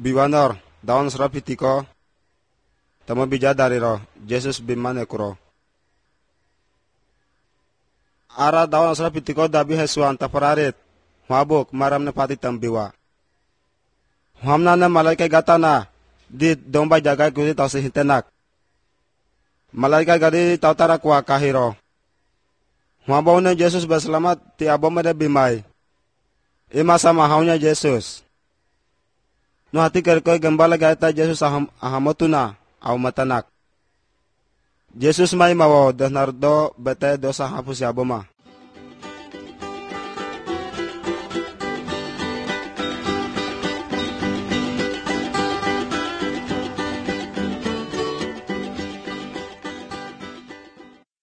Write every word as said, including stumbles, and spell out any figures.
biwanor dawan srapitiko tamo bijadariro Jesus bimanekuro. Ara dawan srapitiko dabi hesuan tapararit mabuk maram nepati tambiwa. Hamna na malaikat gatana di domba jaga kuti tau sehitenak. Malaikat gadi tau tarakwa kahiro. Mabaw na Jesus berselamat ti abom ada bimay. Ima sama haunya Jesus. No hati kerkoy gembala gaita Jesus aham ahamotuna au matanak. Jesus may mawo donardo bete dosa hapus aboma.